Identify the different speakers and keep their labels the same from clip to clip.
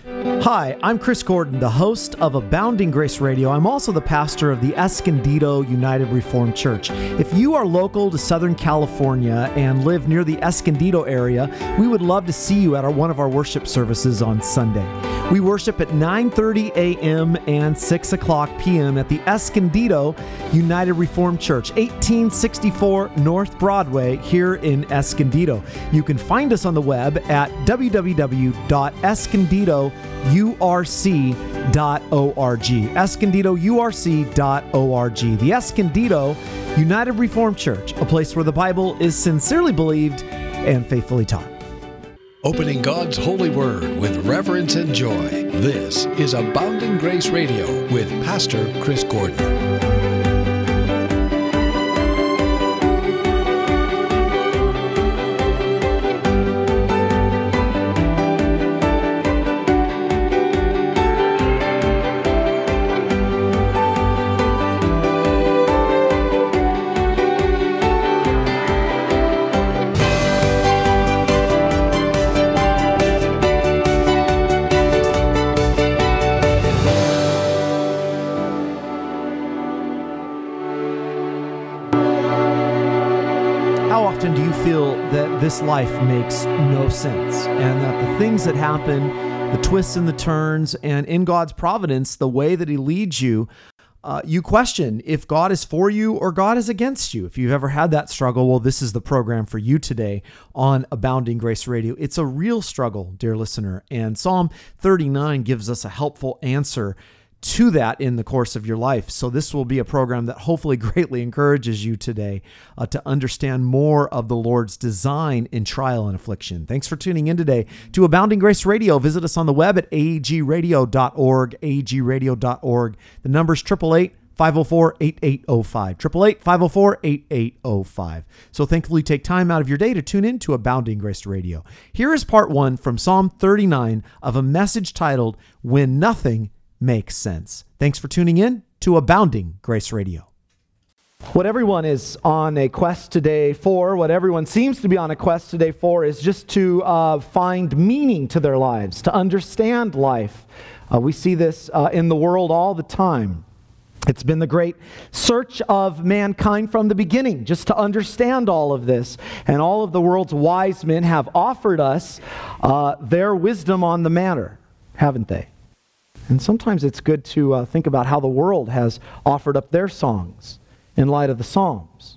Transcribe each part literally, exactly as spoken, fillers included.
Speaker 1: Hi, I'm Chris Gordon, the host of Abounding Grace Radio. I'm also the pastor of the Escondido United Reformed Church. If you are local to Southern California and live near the Escondido area, we would love to see you at our, one of our worship services on Sunday. We worship at nine thirty a.m. and six o'clock p.m. at the Escondido United Reformed Church, eighteen sixty-four North Broadway here in Escondido. You can find us on the web at w w w dot escondido u r c dot org. escondido u r c dot org. The Escondido United Reformed Church, a place where the Bible is sincerely believed and faithfully taught.
Speaker 2: Opening God's holy word with reverence and joy. This is Abounding Grace Radio with Pastor Chris Gordon.
Speaker 1: This life makes no sense, and that the things that happen, the twists and the turns, and in God's providence, the way that He leads you, uh, you question if God is for you or God is against you. If you've ever had that struggle, well, this is the program for you today on Abounding Grace Radio. It's a real struggle, dear listener, and Psalm thirty-nine gives us a helpful answer to that in the course of your life. So this will be a program that hopefully greatly encourages you today uh, to understand more of the Lord's design in trial and affliction. Thanks for tuning in today to Abounding Grace Radio. Visit us on the web at a a g radio dot org, a a g radio dot org. The number is eight eight eight, five oh four, eight eight oh five, eight eight eight, five oh four, eight eight oh five. So thankfully take time out of your day to tune in to Abounding Grace Radio. Here is part one from Psalm thirty-nine of a message titled, When Nothing Makes Sense. Thanks for tuning in to Abounding Grace Radio. What everyone is on a quest today for, what everyone seems to be on a quest today for, is just to uh, find meaning to their lives, to understand life. Uh, we see this uh, in the world all the time. It's been the great search of mankind from the beginning, just to understand all of this. And all of the world's wise men have offered us uh, their wisdom on the matter, haven't they? And sometimes it's good to uh, think about how the world has offered up their songs in light of the Psalms.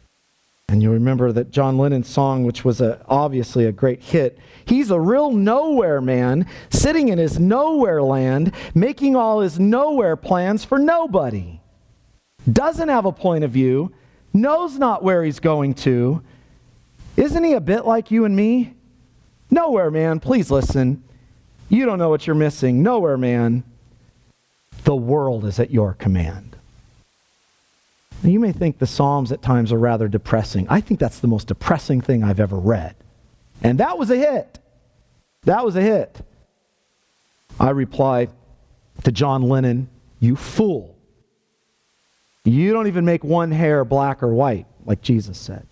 Speaker 1: And you remember that John Lennon's song, which was a, obviously a great hit, he's a real nowhere man, sitting in his nowhere land, making all his nowhere plans for nobody. Doesn't have a point of view, knows not where he's going to. Isn't he a bit like you and me? Nowhere man, please listen. You don't know what you're missing. Nowhere, man. The world is at your command. Now, you may think the Psalms at times are rather depressing. I think that's the most depressing thing I've ever read. And that was a hit. That was a hit. I reply to John Lennon, you fool. You don't even make one hair black or white, like Jesus said.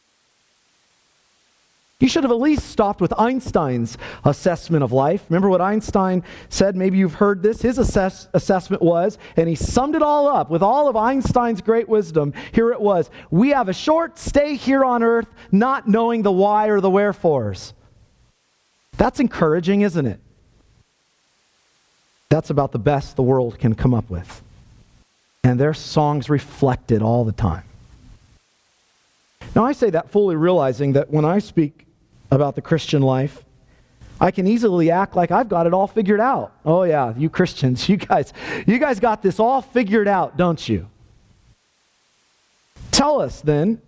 Speaker 1: You should have at least stopped with Einstein's assessment of life. Remember what Einstein said? Maybe you've heard this. His assess- assessment was, and he summed it all up with all of Einstein's great wisdom. Here it was. We have a short stay here on earth, not knowing the why or the wherefores. That's encouraging, isn't it? That's about the best the world can come up with. And their songs reflect it all the time. Now, I say that fully realizing that when I speak about the Christian life, I can easily act like I've got it all figured out. Oh yeah, you Christians, you guys, you guys got this all figured out, don't you? Tell us then,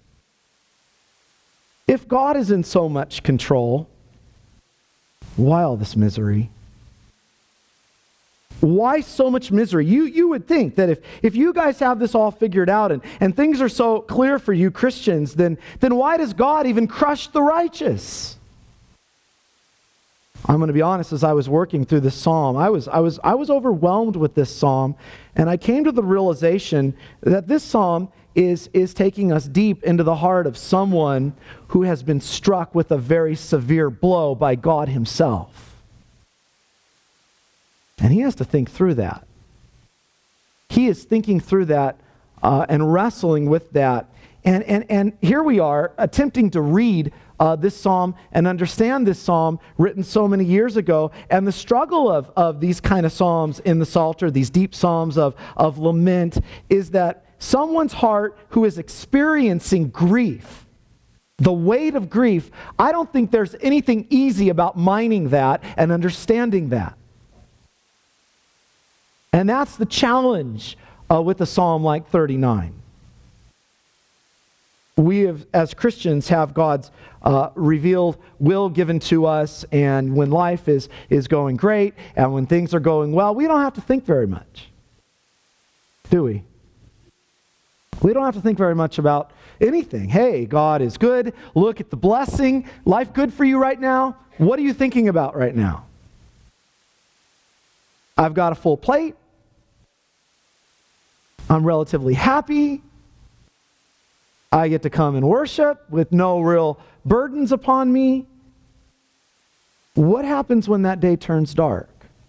Speaker 1: if God is in so much control, why all this misery? Why so much misery? You you would think that if, if you guys have this all figured out and, and things are so clear for you Christians, then, then why does God even crush the righteous? I'm going to be honest, as I was working through this psalm, I was I was I was overwhelmed with this psalm, and I came to the realization that this psalm is, is taking us deep into the heart of someone who has been struck with a very severe blow by God Himself. And he has to think through that. He is thinking through that uh, and wrestling with that. And, and, and here we are attempting to read uh, this psalm and understand this psalm written so many years ago. And the struggle of, of these kind of psalms in the Psalter, these deep psalms of, of lament, is that someone's heart who is experiencing grief, the weight of grief, I don't think there's anything easy about mining that and understanding that. And that's the challenge uh, with a psalm like thirty-nine. We have, as Christians, have God's uh, revealed will given to us, and when life is, is going great and when things are going well, we don't have to think very much, do we? We don't have to think very much about anything. Hey, God is good. Look at the blessing. Life good for you right now? What are you thinking about right now? I've got a full plate. I'm relatively happy. I get to come and worship with no real burdens upon me. What happens when that day turns dark?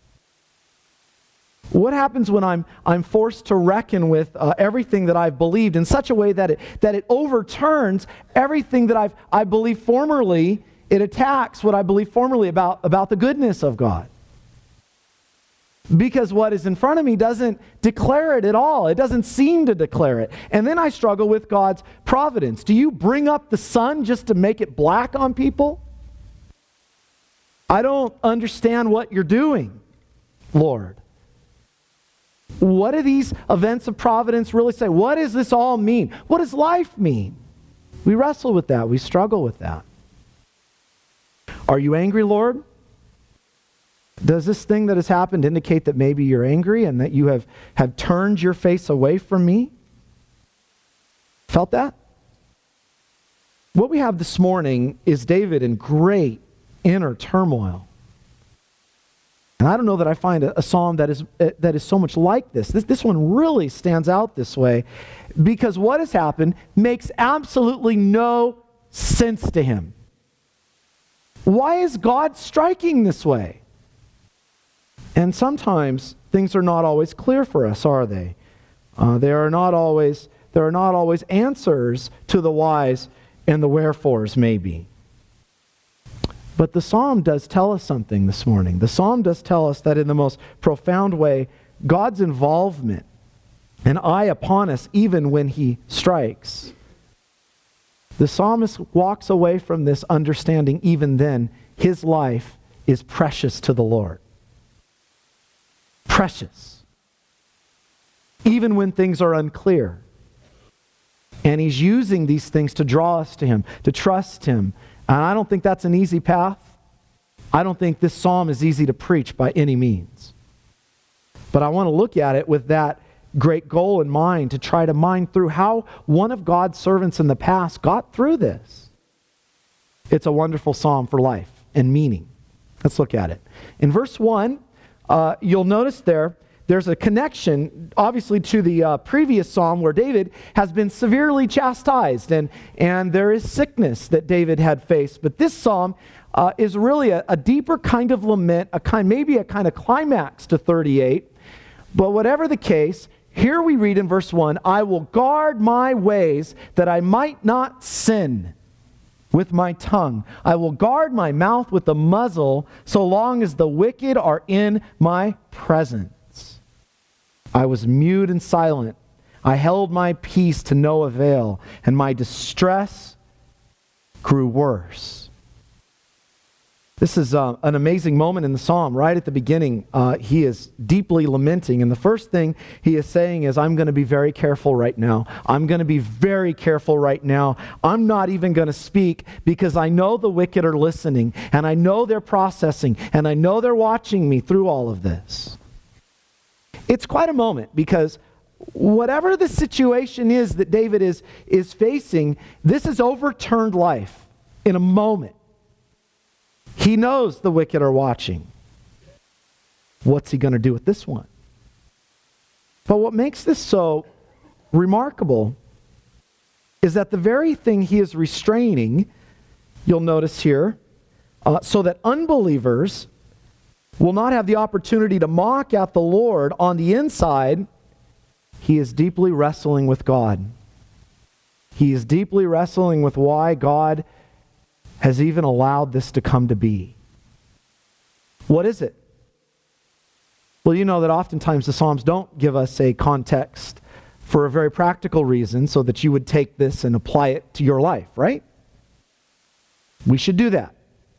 Speaker 1: What happens when I'm I'm forced to reckon with uh, everything that I've believed in such a way that it that it overturns everything that I've I believed formerly? It attacks what I believed formerly about, about the goodness of God. Because what is in front of me doesn't declare it at all. It doesn't seem to declare it. And then I struggle with God's providence. Do you bring up the sun just to make it black on people? I don't understand what you're doing, Lord. What do these events of providence really say? What does this all mean? What does life mean? We wrestle with that. We struggle with that. Are you angry, Lord? Does this thing that has happened indicate that maybe you're angry and that you have, have turned your face away from me? Felt that? What we have this morning is David in great inner turmoil. And I don't know that I find a, a psalm that is uh, that is so much like this. This. This one really stands out this way because what has happened makes absolutely no sense to him. Why is God striking this way? And sometimes things are not always clear for us, are they? Uh, they are not always, there are not always answers to the whys and the wherefores, maybe. But the psalm does tell us something this morning. The psalm does tell us that in the most profound way, God's involvement, an eye upon us even when he strikes. The psalmist walks away from this understanding even then, his life is precious to the Lord. Precious. Even when things are unclear. And he's using these things to draw us to him, to trust him. And I don't think that's an easy path. I don't think this psalm is easy to preach by any means. But I want to look at it with that great goal in mind, to try to mine through how one of God's servants in the past got through this. It's a wonderful psalm for life and meaning. Let's look at it. In verse one, Uh, you'll notice there, there's a connection, obviously, to the uh, previous psalm where David has been severely chastised, and, and there is sickness that David had faced. But this psalm uh, is really a, a deeper kind of lament, a kind, maybe a kind of climax to thirty-eight. But whatever the case, here we read in verse one, I will guard my ways that I might not sin with my tongue. I will guard my mouth with the muzzle so long as the wicked are in my presence. I was mute and silent. I held my peace to no avail, and my distress grew worse. This is uh, an amazing moment in the psalm. Right at the beginning, uh, he is deeply lamenting. And the first thing he is saying is, I'm going to be very careful right now. I'm going to be very careful right now. I'm not even going to speak because I know the wicked are listening. And I know they're processing. And I know they're watching me through all of this. It's quite a moment because whatever the situation is that David is, is facing, this has overturned life in a moment. He knows the wicked are watching. What's he going to do with this one? But what makes this so remarkable is that the very thing he is restraining, you'll notice here, uh, so that unbelievers will not have the opportunity to mock at the Lord, on the inside, he is deeply wrestling with God. He is deeply wrestling with why God has even allowed this to come to be. What is it? Well, you know that oftentimes the Psalms don't give us a context for a very practical reason, so that you would take this and apply it to your life, right? We should do that.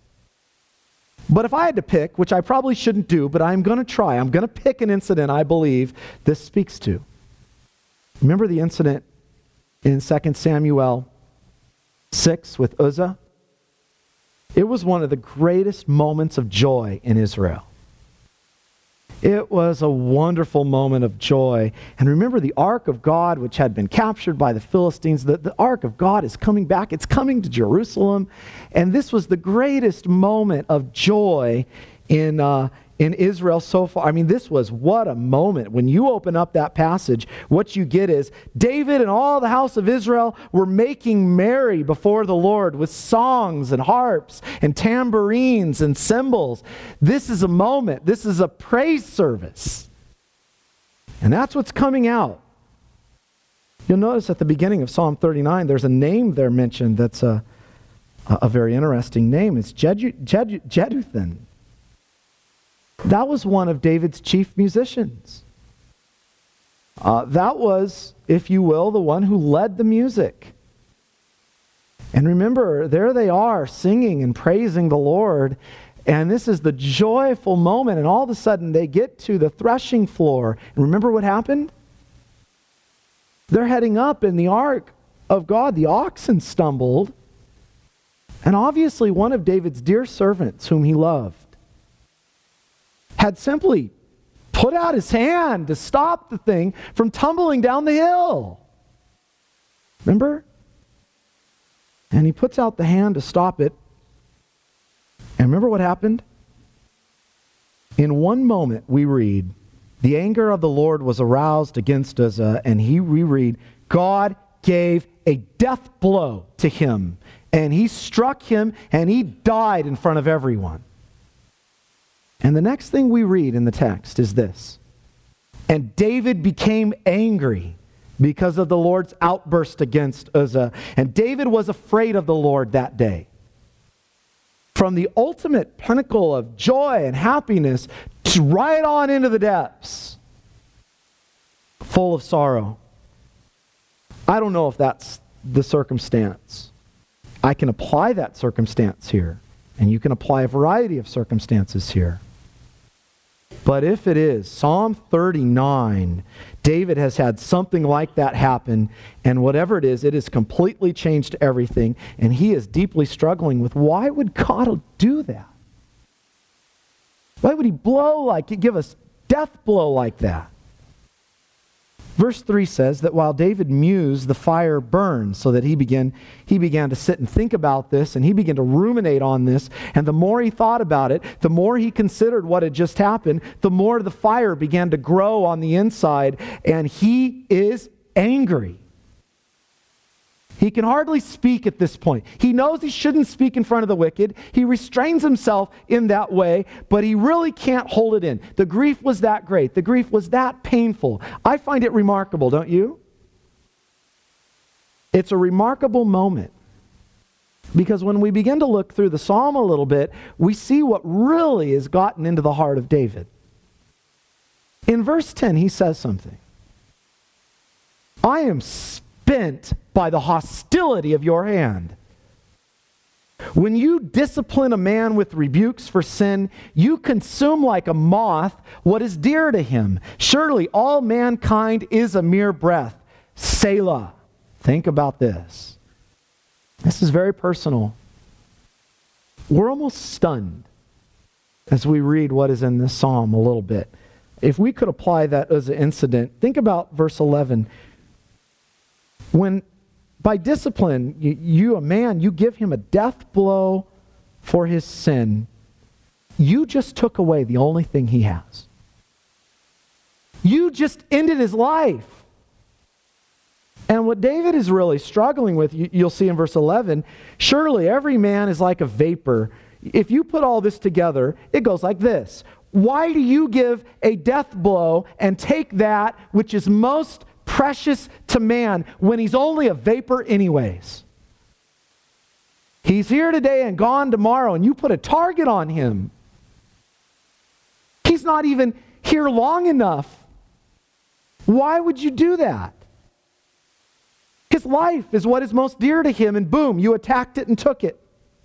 Speaker 1: But if I had to pick, which I probably shouldn't do, but I'm going to try, I'm going to pick an incident I believe this speaks to. Remember the incident in Second Samuel six with Uzzah? It was one of the greatest moments of joy in Israel. It was a wonderful moment of joy. And remember the ark of God, which had been captured by the Philistines, the, the ark of God is coming back. It's coming to Jerusalem. And this was the greatest moment of joy in uh, in Israel so far. I mean, this was what a moment. When you open up that passage, what you get is David and all the house of Israel were making merry before the Lord with songs and harps and tambourines and cymbals. This is a moment. This is a praise service. And that's what's coming out. You'll notice at the beginning of Psalm thirty-nine, there's a name there mentioned that's a, a very interesting name. It's Jedu, Jedu, Jeduthun. That was one of David's chief musicians. Uh, that was, if you will, the one who led the music. And remember, there they are singing and praising the Lord. And this is the joyful moment. And all of a sudden they get to the threshing floor. And remember what happened? They're heading up in the ark of God. The oxen stumbled. And obviously one of David's dear servants whom he loved had simply put out his hand to stop the thing from tumbling down the hill. Remember? And he puts out the hand to stop it. And remember what happened? In one moment we read, the anger of the Lord was aroused against Uzzah, and he we read, God gave a death blow to him, and he struck him, and he died in front of everyone. And the next thing we read in the text is this. And David became angry because of the Lord's outburst against Uzzah. And David was afraid of the Lord that day. From the ultimate pinnacle of joy and happiness to right on into the depths, full of sorrow. I don't know if that's the circumstance. I can apply that circumstance here. And you can apply a variety of circumstances here. But if it is, Psalm thirty-nine, David has had something like that happen, and whatever it is, it has completely changed everything, and he is deeply struggling with, why would God do that? Why would he blow like, give us death blow like that? Verse three says that while David mused, the fire burned, so that he began, he began to sit and think about this, and he began to ruminate on this. And the more he thought about it, the more he considered what had just happened, the more the fire began to grow on the inside, and he is angry. He can hardly speak at this point. He knows he shouldn't speak in front of the wicked. He restrains himself in that way, but he really can't hold it in. The grief was that great. The grief was that painful. I find it remarkable, don't you? It's a remarkable moment. Because when we begin to look through the psalm a little bit, we see what really has gotten into the heart of David. In verse ten, he says something. I am spent by the hostility of your hand. When you discipline a man with rebukes for sin, you consume like a moth what is dear to him. Surely all mankind is a mere breath. Selah. Think about this. This is very personal. We're almost stunned as we read what is in this psalm a little bit. If we could apply that as an incident, think about verse eleven. When by discipline, you, you, a man, you give him a death blow for his sin, you just took away the only thing he has. You just ended his life. And what David is really struggling with, you, you'll see in verse eleven, surely every man is like a vapor. If you put all this together, it goes like this. Why do you give a death blow and take that which is most precious to man when he's only a vapor anyways? He's here today and gone tomorrow, and you put a target on him. He's not even here long enough. Why would you do that? His life is what is most dear to him, and boom, you attacked it and took it.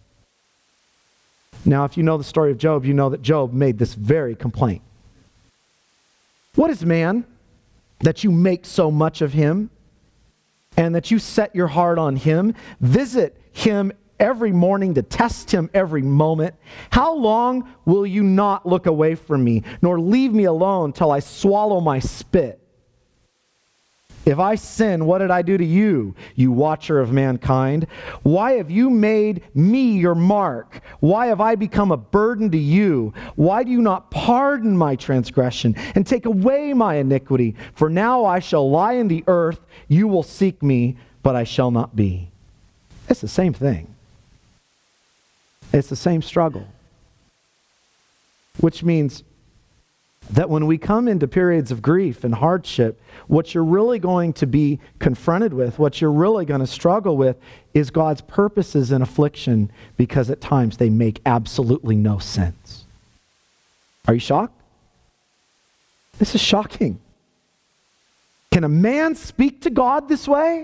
Speaker 1: Now, if you know the story of Job, you know that Job made this very complaint. What is man that you make so much of him, and that you set your heart on him, visit him every morning to test him every moment? How long will you not look away from me, nor leave me alone till I swallow my spit? If I sin, what did I do to you, you watcher of mankind? Why have you made me your mark? Why have I become a burden to you? Why do you not pardon my transgression and take away my iniquity? For now I shall lie in the earth. You will seek me, but I shall not be. It's the same thing. It's the same struggle. Which means that when we come into periods of grief and hardship, what you're really going to be confronted with, what you're really going to struggle with, is God's purposes in affliction, because at times they make absolutely no sense. Are you shocked? This is shocking. Can a man speak to God this way?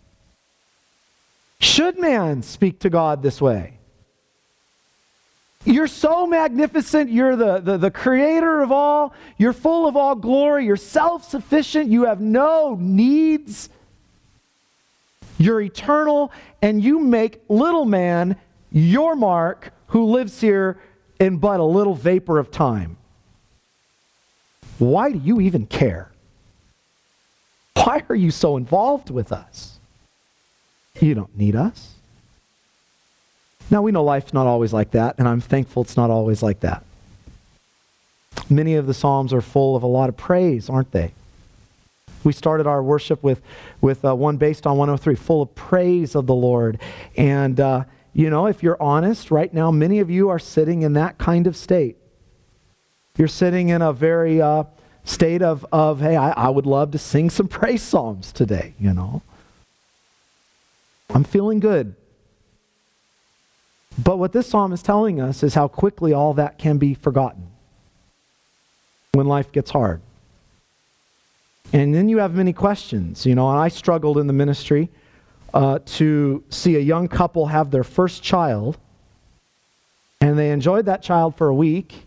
Speaker 1: Should man speak to God this way? You're so magnificent. You're the, the, the creator of all. You're full of all glory. You're self-sufficient. You have no needs. You're eternal. And you make little man your mark, who lives here in but a little vapor of time. Why do you even care? Why are you so involved with us? You don't need us. Now, we know life's not always like that, and I'm thankful it's not always like that. Many of the Psalms are full of a lot of praise, aren't they? We started our worship with, with uh, one based on one oh three, full of praise of the Lord. And, uh, you know, if you're honest, right now, many of you are sitting in that kind of state. You're sitting in a very uh, state of, of hey, I, I would love to sing some praise psalms today, you know. I'm feeling good. But what this psalm is telling us is how quickly all that can be forgotten when life gets hard. And then you have many questions. You know, and I struggled in the ministry uh, to see a young couple have their first child, and they enjoyed that child for a week,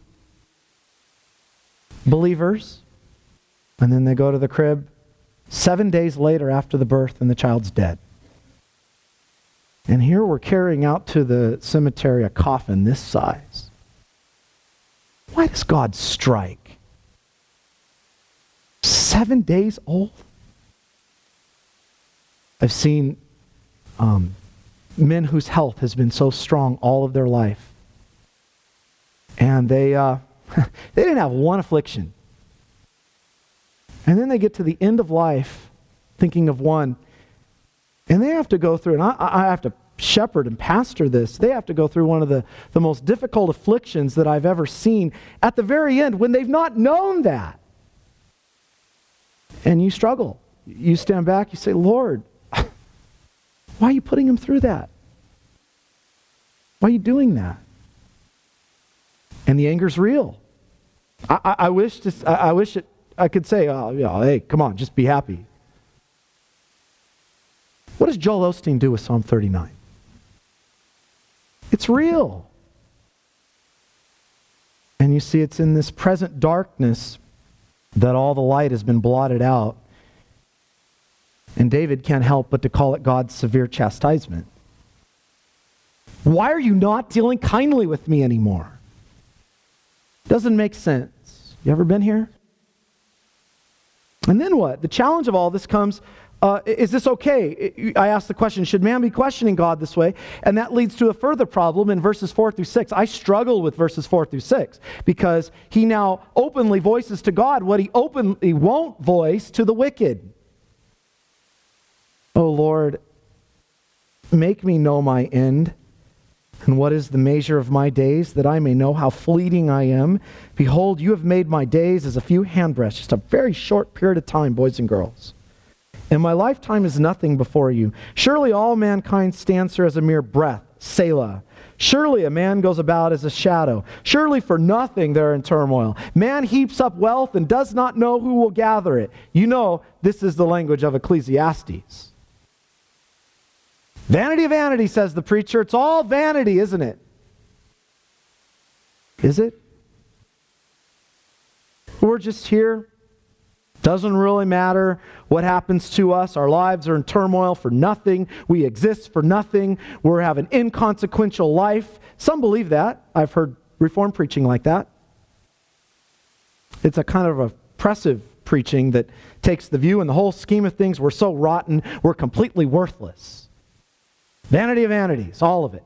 Speaker 1: believers, and then they go to the crib seven days later after the birth, and the child's dead. And here we're carrying out to the cemetery a coffin this size. Why does God strike? Seven days old? I've seen um, men whose health has been so strong all of their life. And they, uh, they didn't have one affliction. And then they get to the end of life thinking of one. And they have to go through, and I, I have to shepherd and pastor this, they have to go through one of the, the most difficult afflictions that I've ever seen at the very end when they've not known that. And you struggle. You stand back, you say, Lord, why are you putting them through that? Why are you doing that? And the anger's real. I, I, I wish to, I, I wish it, I could say, oh, you know, hey, come on, just be happy. What does Joel Osteen do with Psalm thirty-nine? It's real. And you see, it's in this present darkness that all the light has been blotted out. And David can't help but to call it God's severe chastisement. Why are you not dealing kindly with me anymore? Doesn't make sense. You ever been here? And then what? The challenge of all this comes, uh, is this okay? I asked the question, should man be questioning God this way? And that leads to a further problem in verses four through six. I struggle with verses four through six because he now openly voices to God what he openly won't voice to the wicked. Oh Lord, make me know my end. And what is the measure of my days, that I may know how fleeting I am? Behold, you have made my days as a few handbreadths, just a very short period of time, boys and girls. And my lifetime is nothing before you. Surely all mankind stands here as a mere breath, Selah. Surely a man goes about as a shadow. Surely for nothing they're in turmoil. Man heaps up wealth and does not know who will gather it. You know, this is the language of Ecclesiastes. Vanity of vanity, says the preacher. It's all vanity, isn't it? Is it? We're just here. Doesn't really matter what happens to us. Our lives are in turmoil for nothing. We exist for nothing. We're having an inconsequential life. Some believe that. I've heard Reformed preaching like that. It's a kind of oppressive preaching that takes the view in the whole scheme of things, we're so rotten, we're completely worthless. Vanity of vanities, all of it.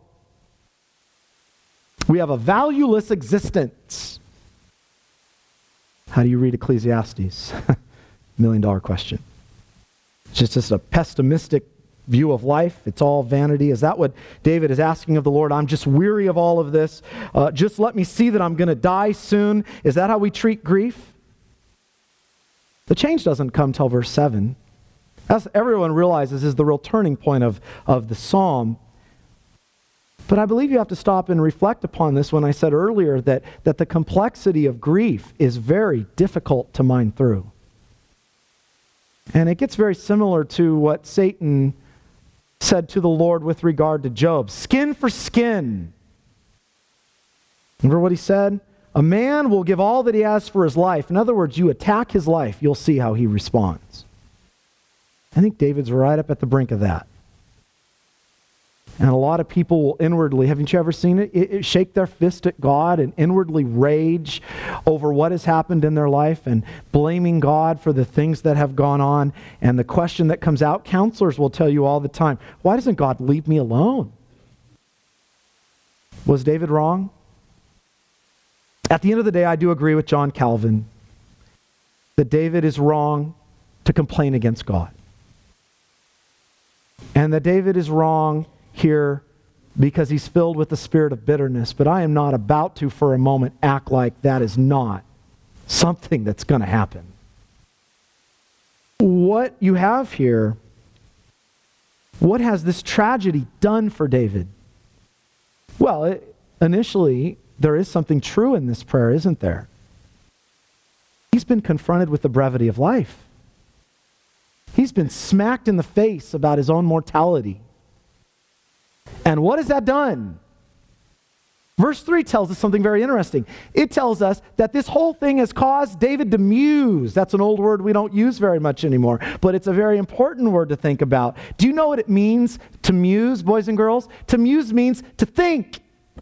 Speaker 1: We have a valueless existence. How do you read Ecclesiastes? Million dollar question. It's just, just a pessimistic view of life. It's all vanity. Is that what David is asking of the Lord? I'm just weary of all of this. Uh, just let me see that I'm going to die soon. Is that how we treat grief? The change doesn't come till verse seven. As everyone realizes is the real turning point of, of the psalm. But I believe you have to stop and reflect upon this when I said earlier that, that the complexity of grief is very difficult to mine through. And it gets very similar to what Satan said to the Lord with regard to Job. Skin for skin. Remember what he said? A man will give all that he has for his life. In other words, you attack his life, you'll see how he responds. I think David's right up at the brink of that. And a lot of people will inwardly, haven't you ever seen it? It, it shake their fist at God and inwardly rage over what has happened in their life and blaming God for the things that have gone on. And the question that comes out, counselors will tell you all the time, why doesn't God leave me alone? Was David wrong? At the end of the day, I do agree with John Calvin that David is wrong to complain against God. And that David is wrong here because he's filled with the spirit of bitterness. But I am not about to, for a moment, act like that is not something that's going to happen. What you have here, what has this tragedy done for David? Well, it, initially, there is something true in this prayer, isn't there? He's been confronted with the brevity of life. He's been smacked in the face about his own mortality. And what has that done? Verse three tells us something very interesting. It tells us that this whole thing has caused David to muse. That's an old word we don't use very much anymore, but it's a very important word to think about. Do you know what it means to muse, boys and girls? To muse means to think.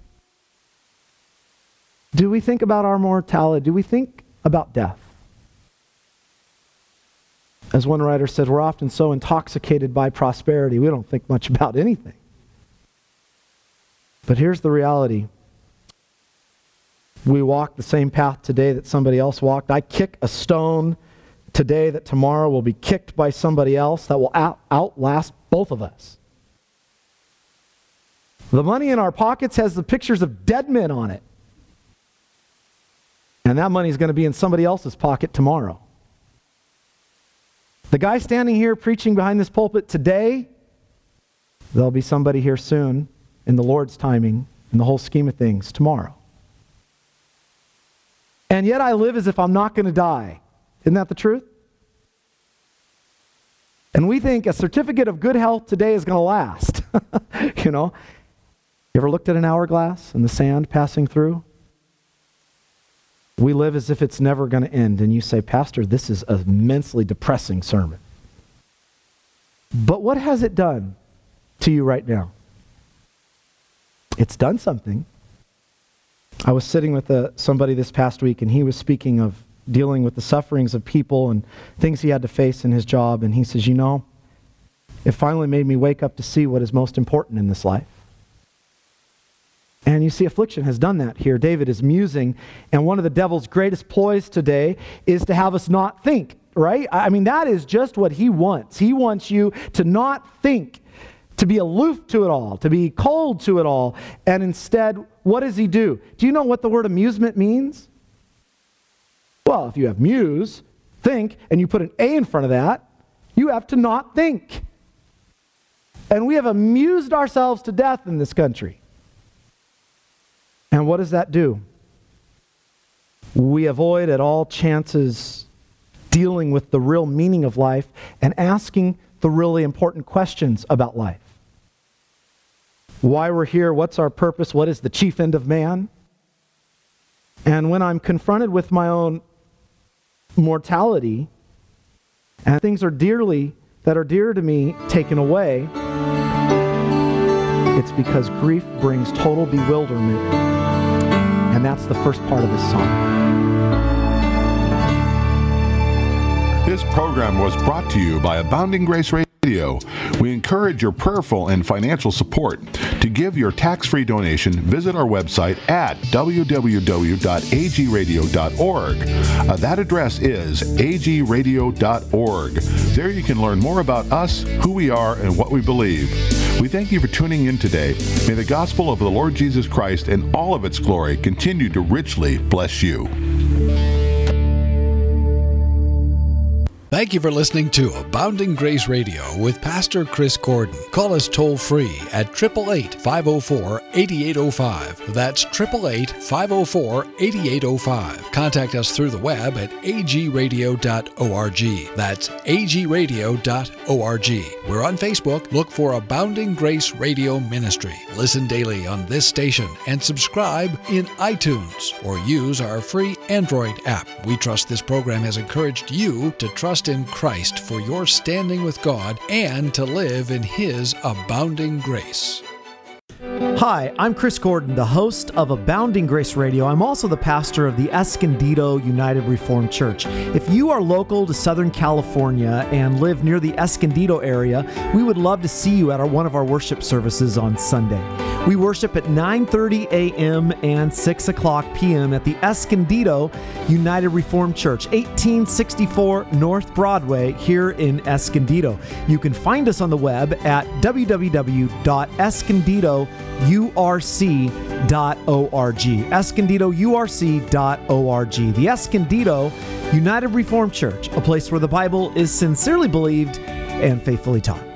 Speaker 1: Do we think about our mortality? Do we think about death? As one writer said, we're often so intoxicated by prosperity, we don't think much about anything. But here's the reality. We walk the same path today that somebody else walked. I kick a stone today that tomorrow will be kicked by somebody else that will out- outlast both of us. The money in our pockets has the pictures of dead men on it. And that money is going to be in somebody else's pocket tomorrow. The guy standing here preaching behind this pulpit today, there'll be somebody here soon in the Lord's timing, in the whole scheme of things, tomorrow. And yet I live as if I'm not going to die. Isn't that the truth? And we think a certificate of good health today is going to last. You know? You ever looked at an hourglass and the sand passing through? We live as if it's never going to end. And you say, Pastor, this is an immensely depressing sermon. But what has it done to you right now? It's done something. I was sitting with a, somebody this past week, and he was speaking of dealing with the sufferings of people and things he had to face in his job. And he says, you know, it finally made me wake up to see what is most important in this life. And you see, affliction has done that here. David is musing, and one of the devil's greatest ploys today is to have us not think, right? I mean, that is just what he wants. He wants you to not think to be aloof to it all, to be cold to it all. And instead, what does he do? Do you know what the word amusement means? Well, if you have muse, think, and you put an A in front of that, you have to not think. And we have amused ourselves to death in this country. And what does that do? We avoid at all chances dealing with the real meaning of life and asking the really important questions about life. Why we're here, what's our purpose, what is the chief end of man? And when I'm confronted with my own mortality and things are dearly, that are dear to me, taken away, it's because grief brings total bewilderment. And that's the first part of this song.
Speaker 3: This program was brought to you by Abounding Grace Radio. We encourage your prayerful and financial support. To give your tax-free donation, visit our website at w w w dot a g radio dot org. Uh, that address is a g radio dot org. There you can learn more about us, who we are, and what we believe. We thank you for tuning in today. May the gospel of the Lord Jesus Christ and all of its glory continue to richly bless you.
Speaker 2: Thank you for listening to Abounding Grace Radio with Pastor Chris Gordon. Call us toll free at eight eight eight, five oh four, eight eight oh five. That's eight eight eight, five oh four, eight eight oh five. Contact us through the web at a g radio dot org. That's a g radio dot org. We're on Facebook. Look for Abounding Grace Radio Ministry. Listen daily on this station and subscribe in iTunes or use our free Android app. We trust this program has encouraged you to trust in Christ for your standing with God and to live in His abounding grace.
Speaker 1: Hi, I'm Chris Gordon, the host of Abounding Grace Radio. I'm also the pastor of the Escondido United Reformed Church. If you are local to Southern California and live near the Escondido area, we would love to see you at our, one of our worship services on Sunday. We worship at nine thirty a.m. and six o'clock p.m. at the Escondido United Reformed Church, eighteen sixty-four North Broadway here in Escondido. You can find us on the web at w w w dot escondido u r c dot org. escondido u r c dot org. The Escondido United Reformed Church, a place where the Bible is sincerely believed and faithfully taught.